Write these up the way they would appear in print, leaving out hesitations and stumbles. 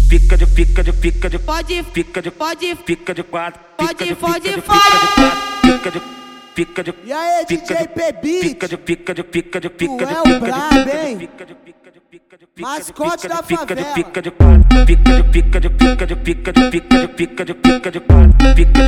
fica de pode, fica de quatro, pode, fica de E aí, DJ P-Beat, fica de tu é o brabo, hein? Mascote da favela. fica de quatro, fica de quatro, fica de quatro,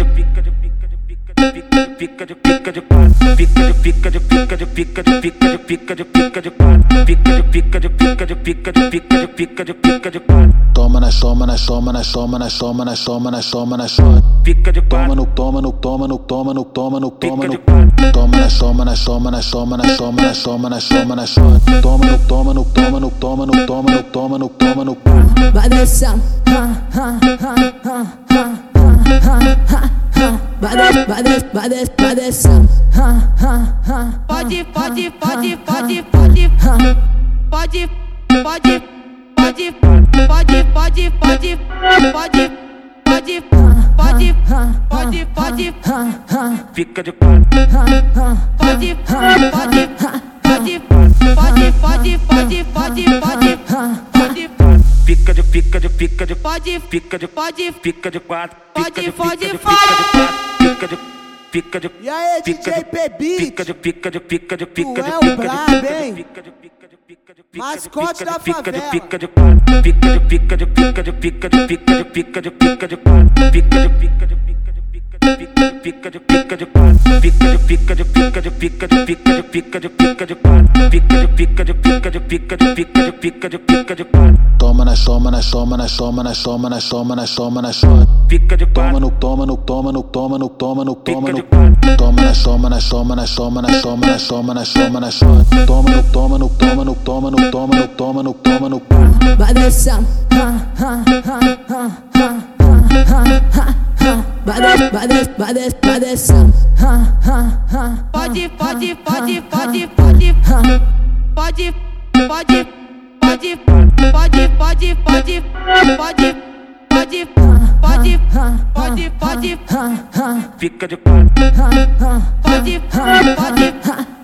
Toma na choma, na choma, na choma, na choma, na choma, na choma, na choma. fica de Toma quatro, no, toma no, toma no, toma no, toma no, toma no. quatro. Toma na choma, na choma, na choma, na choma, na choma, na choma, na choma. Toma no, toma no, toma no, toma no, toma no, toma no, toma no. Vai descendo, vai descendo. pode, Fica de quatro, pode, fica de pode, quatro, pode, fica de E aí, DJ P-Beat, tu é o brabo, hein? Mascote da favela. fica de quatro, fica de Toma na choma, na choma, na choma, na choma, na choma, na choma, na choma. fica de Toma quatro, no, toma no, toma no, toma no, toma no, toma no. quatro. Toma na choma, na choma, na choma, na choma, na choma, na choma, na choma. Toma no, toma no, toma no, toma no, toma no, toma no, toma no. Vai descendo, vai descendo. pode, Fica de quatro, pode,